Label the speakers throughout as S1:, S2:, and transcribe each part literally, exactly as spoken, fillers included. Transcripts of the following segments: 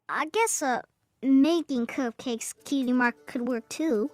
S1: I guess uh, making cupcakes, Cutie Mark, could work too.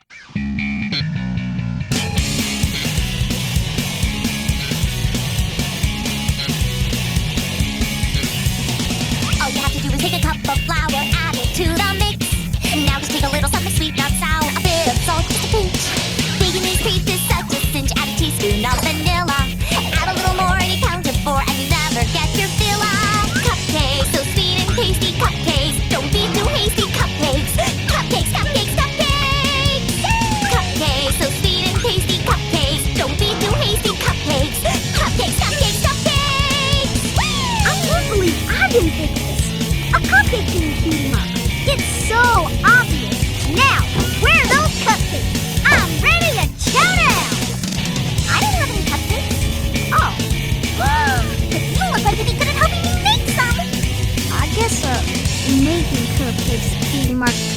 S2: All you have to do is take a cup of flour, add it to the mix. Now just take a little something sweet, not sour, a bit of salt, just a pinch. Baking these creams is such a cinch. Add a teaspoon of vanilla. Add a little more and you count to four, and you never get your fill up. Cupcakes, so sweet and tasty cupcakes. Don't be too hasty, cupcakes. Cupcakes, cupcakes, cupcakes. Cupcakes, so sweet and tasty cupcakes. Don't be too hasty, cupcakes. Cupcakes, cupcakes, cupcakes.
S1: I can't believe I didn't think this. A cupcake king, Cutie Mark. It's so obvious. Now, where are those cupcakes? I'm ready to chow down.
S2: I didn't have any cupcakes.
S1: Oh,
S2: But you look like you'd be good at helping me make some.
S1: I guess uh, making cupcakes, Cutie Mark,